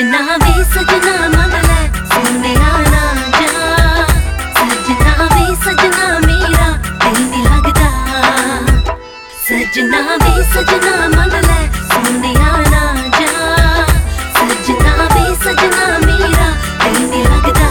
सजना वे सजना मन ले सोने ना जा। सजना वे सजना मेरा दिल नहीं लगता। सजना वे सजना मन ले सोने ना जा। सजना वे सजना मेरा दिल नहीं लगता।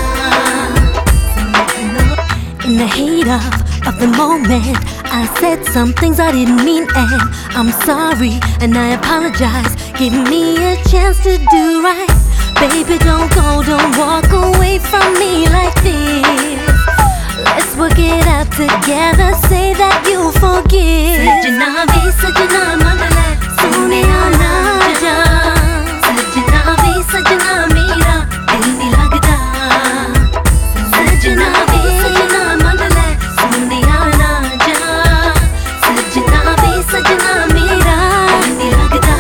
In the heat of the moment, I said some things I didn't mean, and I'm sorry and I apologize. Give me a chance to do right. Baby, don't go, don't walk away from me like this. Let's work it out together, say that you'll forgive. Sajna ve sajna man le sone na ja. Sajna ve sajna mera dil nahi lagta. Sajna ve sajna man le sone na ja. Sajna ve sajna mera dil nahi lagta.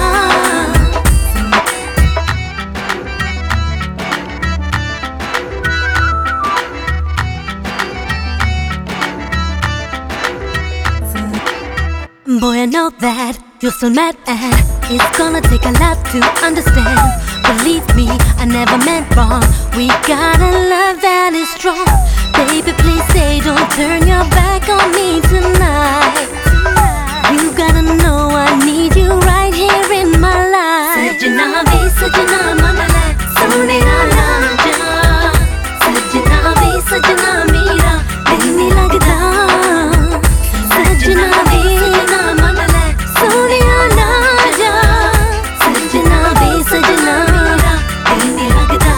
Boy, I know that you're still mad and it's gonna take a lot to understand. Believe me, I never meant wrong. We got a love that is strong. Baby, please say don't turn your back on me tonight. You gotta know I need you right here in my life. Sajna ve sajna man le sone na ja. Sajna ve sajna mera dil nahi lagta. Sajna ve sajna man le sone na ja. Sajna ve sajna mera dil nahi lagta.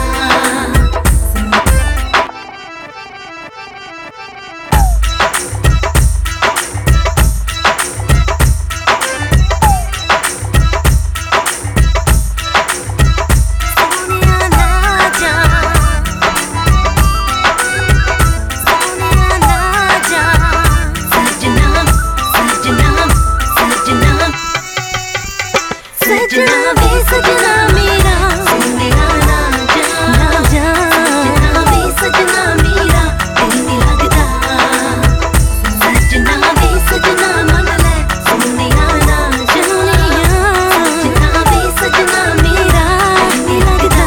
सजना वे सजना मेरा सोने ना जा। सजना वे सजना मेरा दिल नहीं लगता। सजना वे सजना मन ले सोने ना जा। सजना वे सजना मेरा दिल नहीं लगता।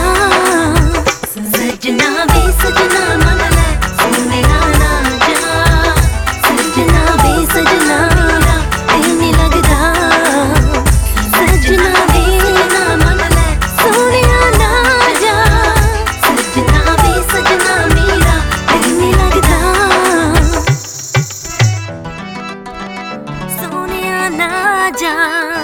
सजना वे सजना मन ले सोने ना जा। सजना वे सजना मेरा दिल नहीं लगता। सजना जा।